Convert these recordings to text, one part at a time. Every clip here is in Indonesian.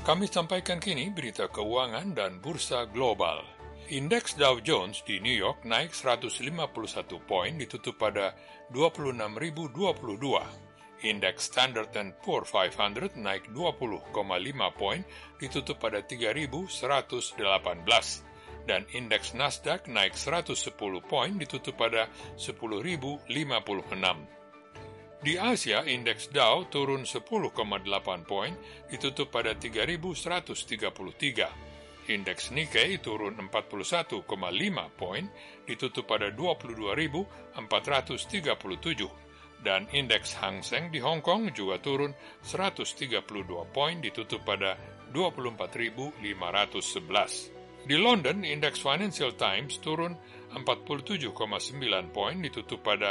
Kami sampaikan kini berita keuangan dan bursa global. Indeks Dow Jones di New York naik 151 poin ditutup pada 26.022. Indeks Standard & Poor 500 naik 20,5 poin ditutup pada 3.118. Dan indeks Nasdaq naik 110 poin ditutup pada 10.056. Di Asia, indeks Dow turun 10,8 poin, ditutup pada 3.133. Indeks Nikkei turun 41,5 poin, ditutup pada 22.437. Dan indeks Hang Seng di Hong Kong juga turun 132 poin, ditutup pada 24.511. Di London, indeks Financial Times turun 47,9 poin, ditutup pada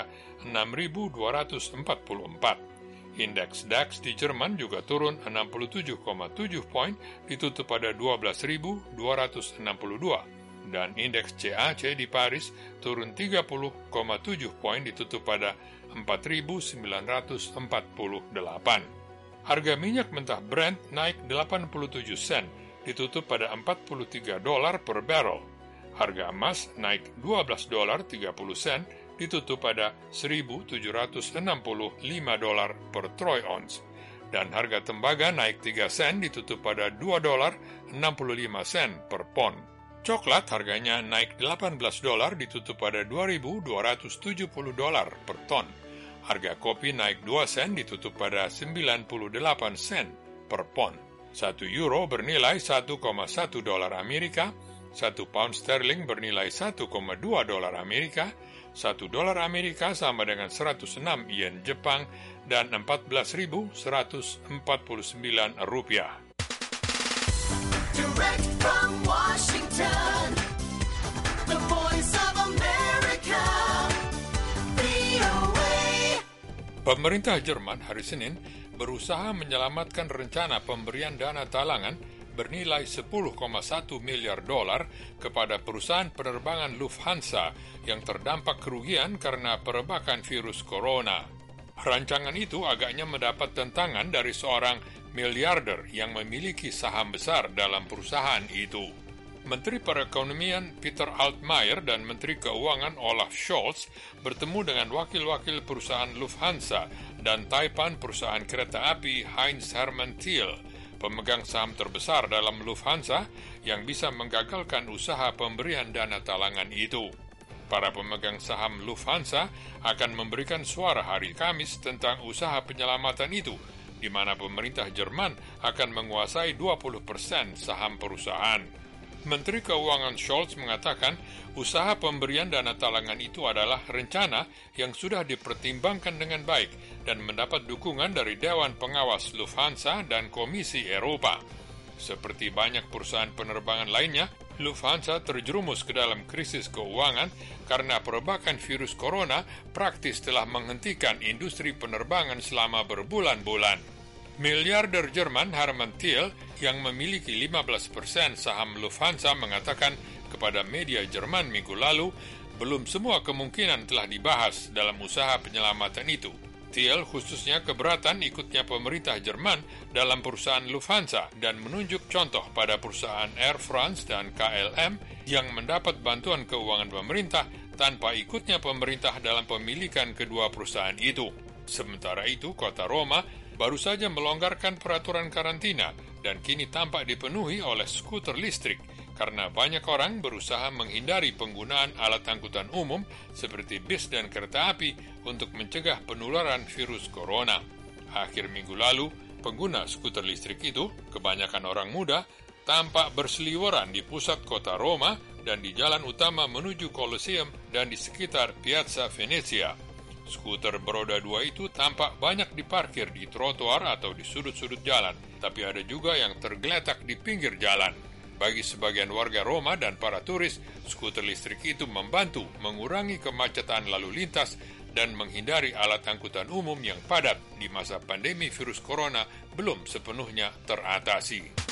6.244. Indeks DAX di Jerman juga turun 67,7 poin, ditutup pada 12.262. Dan indeks CAC di Paris turun 30,7 poin, ditutup pada 4.948. Harga minyak mentah Brent naik 87 sen, ditutup pada $43 per barrel. Harga emas naik $12.30, ditutup pada $1.765 per troy ounce. Dan harga tembaga naik 3 sen, ditutup pada $2.65 per pon. Coklat harganya naik $18, ditutup pada $2.270 per ton. Harga kopi naik 2 sen, ditutup pada 98 sen per pon. 1 euro bernilai $1,1 Amerika, 1 pound sterling bernilai $1,2 Amerika, 1 dolar Amerika sama dengan 106 yen Jepang, dan 14.149 rupiah. Direct from Washington, the voice of America, VOA. Pemerintah Jerman hari Senin berusaha menyelamatkan rencana pemberian dana talangan bernilai $10,1 miliar kepada perusahaan penerbangan Lufthansa yang terdampak kerugian karena perebakan virus corona. Rancangan itu agaknya mendapat tentangan dari seorang miliarder yang memiliki saham besar dalam perusahaan itu. Menteri Perekonomian Peter Altmaier dan Menteri Keuangan Olaf Scholz bertemu dengan wakil-wakil perusahaan Lufthansa dan Taipan perusahaan kereta api Heinz Hermann Thiel, pemegang saham terbesar dalam Lufthansa yang bisa menggagalkan usaha pemberian dana talangan itu. Para pemegang saham Lufthansa akan memberikan suara hari Kamis tentang usaha penyelamatan itu, di mana pemerintah Jerman akan menguasai 20% saham perusahaan. Menteri Keuangan Scholz mengatakan usaha pemberian dana talangan itu adalah rencana yang sudah dipertimbangkan dengan baik dan mendapat dukungan dari Dewan Pengawas Lufthansa dan Komisi Eropa. Seperti banyak perusahaan penerbangan lainnya, Lufthansa terjerumus ke dalam krisis keuangan karena perebakan virus corona praktis telah menghentikan industri penerbangan selama berbulan-bulan. Miliarder Jerman Hermann Thiel yang memiliki 15% saham Lufthansa mengatakan kepada media Jerman minggu lalu, belum semua kemungkinan telah dibahas dalam usaha penyelamatan itu. Thiel khususnya keberatan ikutnya pemerintah Jerman dalam perusahaan Lufthansa dan menunjuk contoh pada perusahaan Air France dan KLM yang mendapat bantuan keuangan pemerintah tanpa ikutnya pemerintah dalam pemilikan kedua perusahaan itu. Sementara itu, kota Roma baru saja melonggarkan peraturan karantina dan kini tampak dipenuhi oleh skuter listrik karena banyak orang berusaha menghindari penggunaan alat angkutan umum seperti bis dan kereta api untuk mencegah penularan virus corona. Akhir minggu lalu, pengguna skuter listrik itu, kebanyakan orang muda, tampak berseliweran di pusat kota Roma dan di jalan utama menuju Colosseum dan di sekitar Piazza Venezia. Skuter beroda 2 itu tampak banyak diparkir di trotoar atau di sudut-sudut jalan, tapi ada juga yang tergeletak di pinggir jalan. Bagi sebagian warga Roma dan para turis, skuter listrik itu membantu mengurangi kemacetan lalu lintas dan menghindari alat angkutan umum yang padat di masa pandemi virus corona belum sepenuhnya teratasi.